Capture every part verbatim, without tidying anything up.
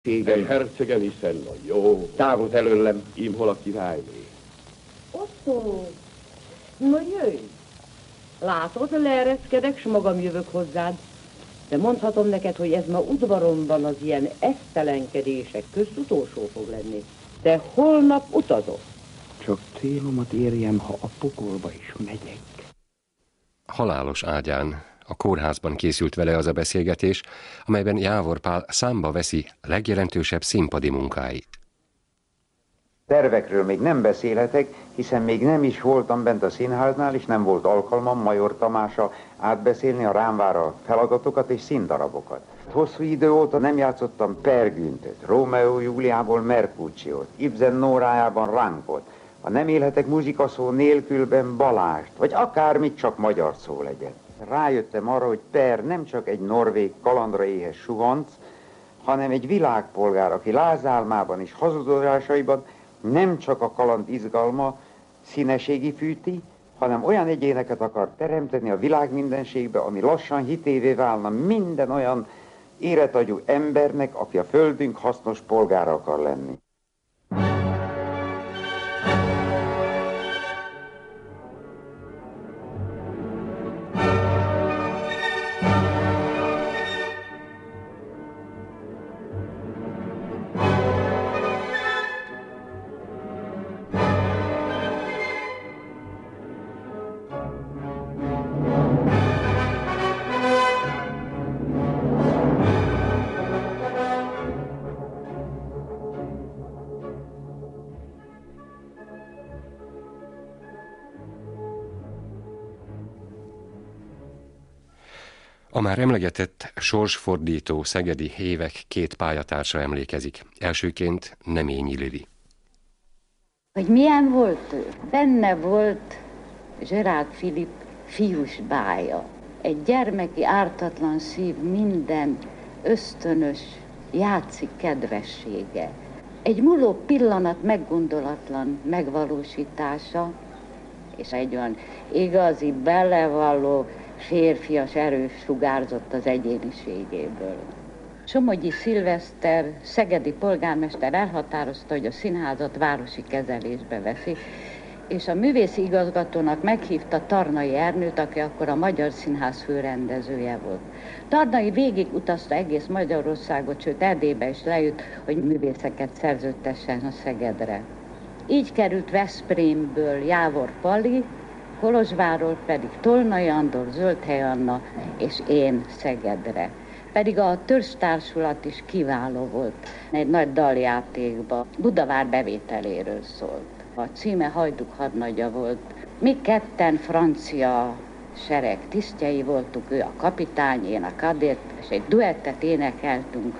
Egy hercegen hiszen a jó. Távol előlem. Ím hol a királyné. Otto, na jöjj. Látod, leereszkedek, s magam jövök hozzád. De mondhatom neked, hogy ez ma udvaromban az ilyen esztelenkedések közt utolsó fog lenni. De holnap utazok. Csak célomat érjem, ha a pokolba is megyek. Halálos ágyán, a kórházban készült vele az a beszélgetés, amelyben Jávor Pál számba veszi legjelentősebb színpadi munkáit. Tervekről még nem beszélhetek, hiszen még nem is voltam bent a színháznál, és nem volt alkalmam Major Tamással átbeszélni a rám váró feladatokat és színdarabokat. Hosszú idő óta nem játszottam Per Güntet, Rómeó Júliából Mercucciót, Ibsen Nórájában Rankot, ha nem élhetek muzsikaszó nélkülben Balást, vagy akármit, csak magyar szó legyen. Rájöttem arra, hogy Per nem csak egy norvég kalandra éhes suhanc, hanem egy világpolgár, aki lázálmában és hazudozásaiban nem csak a kaland izgalma, színeségi fűti, hanem olyan egyéneket akar teremteni a világ mindenségbe, ami lassan hitévé válna minden olyan éretagyú embernek, aki a földünk hasznos polgára akar lenni. A már emlegetett sorsfordító szegedi évek két pályatársa emlékezik. Elsőként Neményi Lili. Hogy milyen volt ő? Benne volt Gerard Philippe fiús bája. Egy gyermeki ártatlan szív minden ösztönös, játszik kedvessége. Egy múló pillanat meggondolatlan megvalósítása, és egy olyan igazi, belevalló, férfias erős sugárzott az egyéniségéből. Somogyi Szilveszter, szegedi polgármester elhatározta, hogy a színházat városi kezelésbe veszi, és a művészi igazgatónak meghívta Tarnai Ernőt, aki akkor a Magyar Színház főrendezője volt. Tarnai végig utazta egész Magyarországot, sőt Erdélybe is lejött, hogy művészeket szerződtessen a Szegedre. Így került Veszprémből Jávor Pali, Kolozsvárról pedig Tolnai Andor, Zöldhely Anna és én Szegedre. Pedig a törzstársulat is kiváló volt. Egy nagy daljátékban Budavár bevételéről szólt. A címe Hajduk hadnagya volt. Mi ketten francia sereg tisztjei voltunk, ő a kapitány, én a kadett, és egy duettet énekeltünk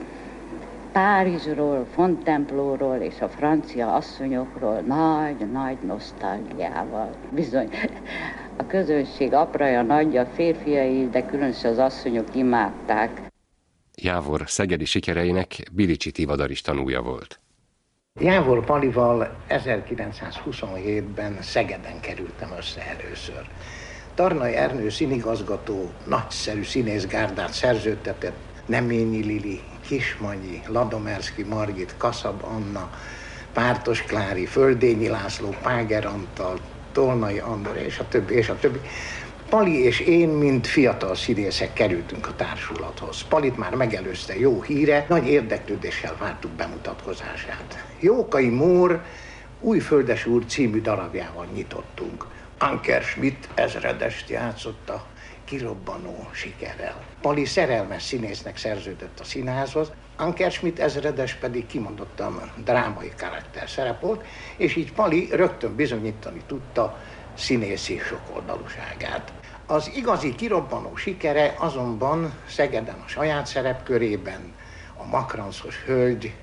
Párizsról, Fontainebleauról és a francia asszonyokról nagy-nagy nosztalgiával. Bizony, a közönség apraja, nagyja, férfiai, de különösen az asszonyok imádták. Jávor szegedi sikereinek Bilicsi Tivadar is tanúja volt. Jávor Palival ezerkilencszázhuszonhétben Szegeden kerültem össze először. Tarnai Ernő színigazgató nagyszerű színészgárdát szerződtetett, Neményi Lili, Kismanyi, Ladomerszki Margit, Kaszab Anna, Pártos Klári, Földényi László, Páger Antal, Tolnai Andor és a többi, és a többi. Pali és én, mint fiatal színészek kerültünk a társulathoz. Palit már megelőzte jó híre, nagy érdeklődéssel vártuk bemutatkozását. Jókai Mór Újföldes úr című darabjával nyitottunk. Anker Schmidt ezredest játszotta kirobbanó sikerrel. Pali szerelmes színésznek szerződött a színházhoz, Anker Schmidt ezredes pedig kimondottan drámai karakter szerep volt, és így Pali rögtön bizonyítani tudta színészi sokoldalúságát. Az igazi kirobbanó sikere azonban Szegeden a saját szerepkörében a makranszos hölgy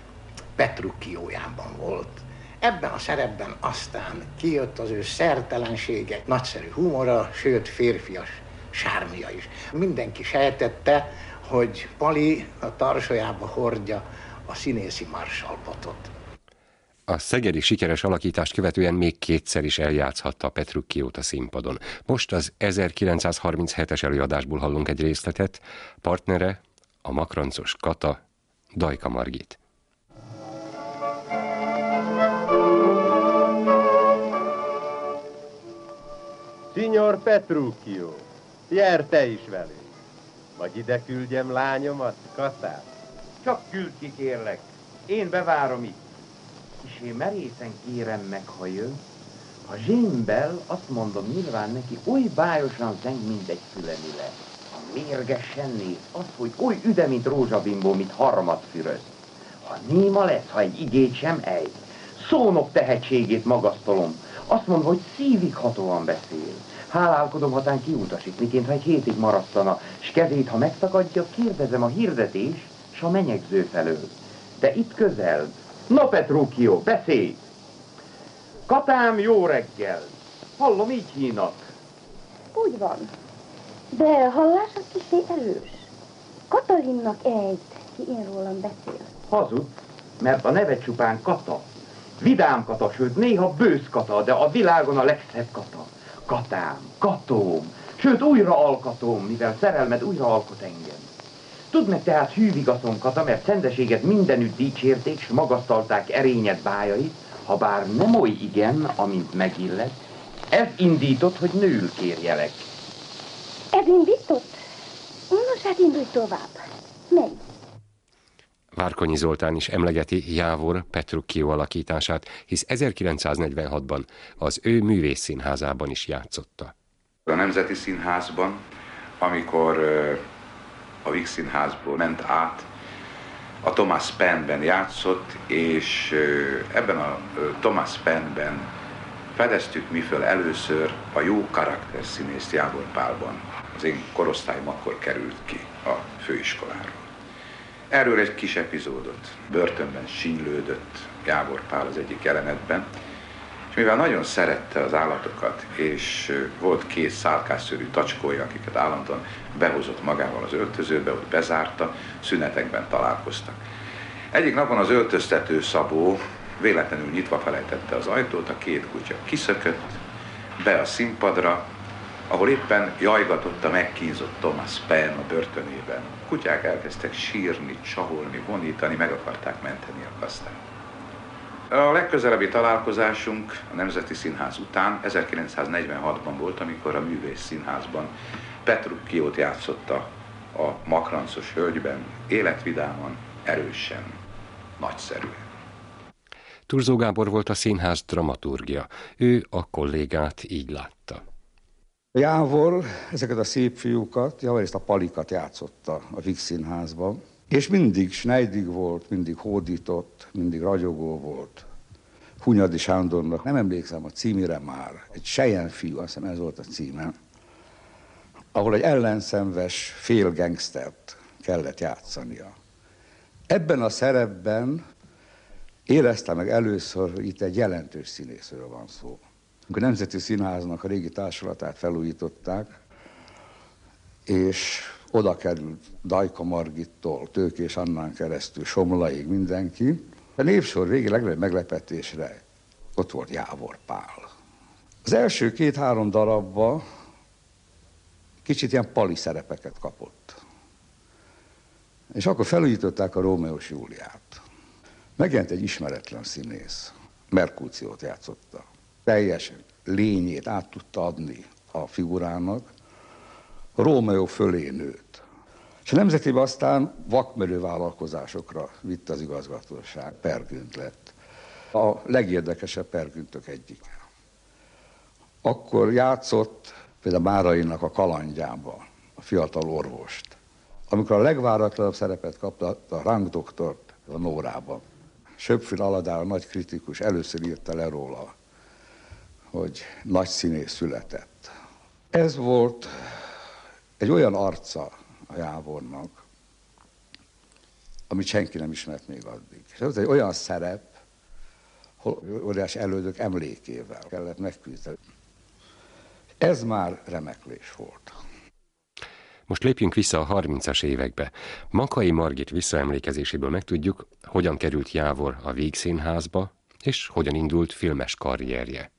Petrucciójában volt. Ebben a szerepben aztán kijött az ő szertelensége, nagyszerű humora, sőt férfias sármia is. Mindenki sejtette, hogy Pali a tarsolyába hordja a színészi marsalpatot. A szegedi sikeres alakítást követően még kétszer is eljátszhatta Petrucciót a színpadon. Most az ezerkilencszázharminchetes előadásból hallunk egy részletet, partnere a makrancos Kata, Dajka Margit. Signor Petruccio, jár te is velünk. Vagy ide küldjem lányomat, Katát? Csak küld ki, kérlek. Én bevárom itt. És én merészen kérem meg, ha jön. Ha zsémbel, azt mondom nyilván neki, oly bájosan zeng, mint egy fülemüle. Ha mérgesen néz, azt, hogy oly üde, mint rózsabimbó, mint harmat füröz. Ha néma lesz, ha egy igét sem ejt, szónok tehetségét magasztolom. Azt mondva, hogy szívig hatóan beszél. Hálálkodom, hatán kiutasít, miként ha egy hétig marasztana, s kezét, ha megtakadja, kérdezem a hirdetés, s a menyegző felől. De itt közel. No, Petruccio, beszélj! Katám, jó reggel! Hallom, így hívnak. Úgy van. De hallás az kicsi erős. Katalinnak egy, ki én rólam beszél. Hazud, mert a neve csupán Kata. Vidám Kata, sőt néha bősz Kata, de a világon a legszebb Kata. Katám, Katóm, sőt újra alkatóm, mivel szerelmed újra alkot engem. Tudd meg tehát hűvigaszom, Kata, mert szendeséget mindenütt dicsérték, s magasztalták erényed bájait, ha bár nem oly igen, amint megillet, ez indított, hogy nőül kérjelek. Ez indított? Nos, hát indulj tovább. Menj. Várkonyi Zoltán is emlegeti Jávor Petruccio alakítását, hisz ezerkilencszáznegyvenhatban az ő művészszínházában is játszotta. A Nemzeti Színházban, amikor a Víg Színházból ment át, a Thomas Pennben játszott, és ebben a Thomas Pennben fedeztük mi föl először a jó karakterszínészt Jávor Pálban. Az én korosztályom akkor került ki a főiskoláról. Erről egy kis epizódot. Börtönben sínylődött Jávor Pál az egyik jelenetben, és mivel nagyon szerette az állatokat, és volt két szálkásszőrű tacskója, akiket állandóan behozott magával az öltözőbe, ott bezárta, szünetekben találkoztak. Egyik napon az öltöztető Szabó véletlenül nyitva felejtette az ajtót, a két kutya kiszökött be a színpadra, ahol éppen jajgatott a megkínzott Thomas Penn a börtönében. A kutyák elkezdtek sírni, csaholni, vonítani, meg akarták menteni a gazdát. A legközelebbi találkozásunk a Nemzeti Színház után ezerkilencszáznegyvenhatban volt, amikor a Művész Színházban Petrucciót játszotta a makrancos hölgyben, életvidáman, erősen, nagyszerűen. Thurzó Gábor volt a színház dramaturgia. Ő a kollégát így látta. Jávor ezeket a szép fiúkat, javarészt a Palikat játszotta a Víg Színházban, és mindig snejdig volt, mindig hódított, mindig ragyogó volt. Hunyadi Sándornak, nem emlékszem a címére már, egy Sejenfiú, azt hiszem ez volt a címe, ahol egy ellenszenves félgangstert kellett játszania. Ebben a szerepben érezte meg először, hogy itt egy jelentős színészről van szó. Amikor a Nemzeti Színháznak a régi társulatát felújították, és oda került Dajka Margittól, Tőkés Annán keresztül, Somlaig mindenki. A névsor végén legnagyobb meglepetésre ott volt Jávor Pál. Az első két-három darabban kicsit ilyen Pali szerepeket kapott. És akkor felújították a Rómeós Júliát. Megjelent egy ismeretlen színész, Merkúciót játszotta. Teljes lényét át tudta adni a figurának, Rómeó fölé nőtt. És a Nemzetiben aztán vakmerő vállalkozásokra vitt az igazgatóság, pergünt lett. A legérdekesebb pergüntök egyike. Akkor játszott például Márainak a Kalandjába, a fiatal orvost. Amikor a legváratlanabb szerepet kapta a rangdoktort a Nórában. Söpfül Aladár, a nagy kritikus, először írta le róla, hogy nagy színész született. Ez volt egy olyan arca a Jávornak, amit senki nem ismert még addig. És ez egy olyan szerep, hol óriási elődök emlékével kellett megküzdeni. Ez már remeklés volt. Most lépjünk vissza a harmincas évekbe. Makai Margit visszaemlékezéséből megtudjuk, hogyan került Jávor a Víg Színházba, és hogyan indult filmes karrierje.